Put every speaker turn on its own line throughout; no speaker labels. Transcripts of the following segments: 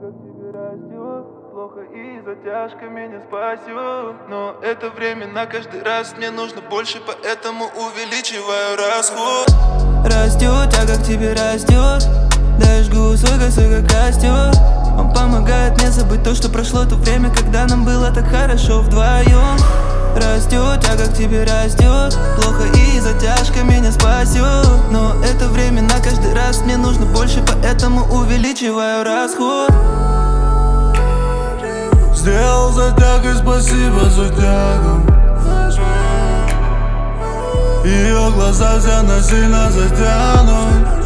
как тебе растет. Плохо и затяжка меня спасет. Но это временно каждый раз мне нужно больше, поэтому увеличиваю расход.
Растет, а как тебе растет? Да я жгу свой косой как костер. Он помогает мне забыть то, что прошло то время, когда нам было так хорошо вдвоем. Растет, а как тебе растет? Плохо и затяжка меня спасет. Но это временно каждый раз мне нужно больше, поэтому увеличиваю расход.
Сделал затягой, спасибо за тягу. Ее глаза все насильно затянут.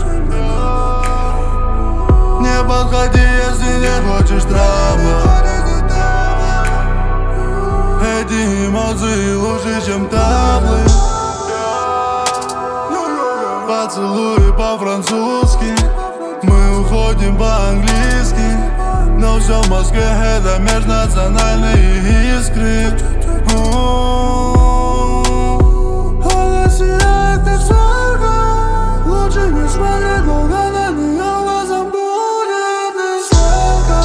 Не подходи, если не хочешь травмы. Эти эмоции лучше, чем таблы. Поцелуи по-французски, мы уходим по-английски. Но все в Москве это межнациональные искры. Она сияет как солнце. Лучше не смотреть долго на нее, глазом будет не сладко.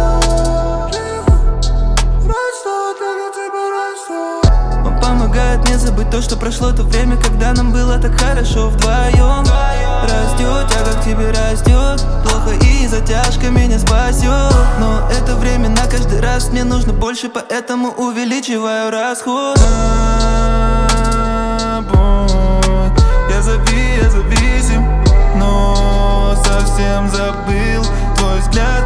Растет, как тебе растет.
Он помогает мне забыть то, что прошло то время, когда нам было так хорошо вдвоем. Растет, а как тебе растет? Плохо и затяжка меня спасет. Но это временно каждый раз мне нужно больше, поэтому увеличиваю расход.
Я зависим, но совсем забыл твой взгляд.